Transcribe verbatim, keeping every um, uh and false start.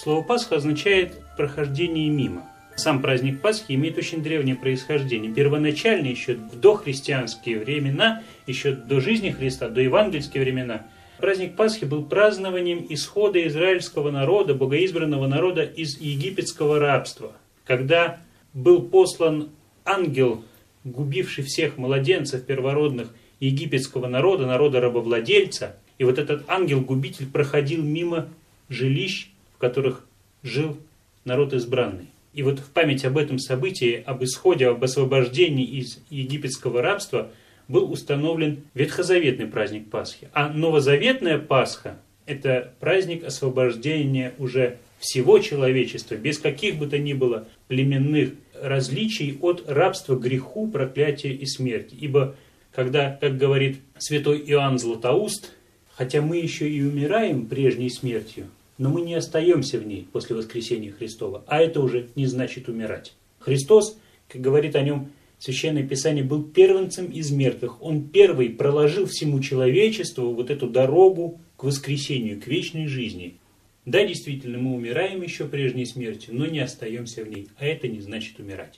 Слово «Пасха» означает «прохождение мимо». Сам праздник Пасхи имеет очень древнее происхождение. Первоначально, еще в дохристианские времена, еще до жизни Христа, до евангельские времена, праздник Пасхи был празднованием исхода израильского народа, богоизбранного народа из египетского рабства. Когда был послан ангел, губивший всех младенцев первородных египетского народа, народа рабовладельца, и вот этот ангел-губитель проходил мимо жилищ, в которых жил народ избранный. И вот в память об этом событии, об исходе, об освобождении из египетского рабства был установлен ветхозаветный праздник Пасхи. А новозаветная Пасха – это праздник освобождения уже всего человечества, без каких бы то ни было племенных различий от рабства, греху, проклятия и смерти. Ибо когда, как говорит святой Иоанн Златоуст, хотя мы еще и умираем прежней смертью, но мы не остаемся в ней после воскресения Христова, а это уже не значит умирать. Христос, как говорит о нем Священное Писание, был первенцем из мертвых. Он первый проложил всему человечеству вот эту дорогу к воскресению, к вечной жизни. Да, действительно, мы умираем еще прежней смертью, но не остаемся в ней, а это не значит умирать.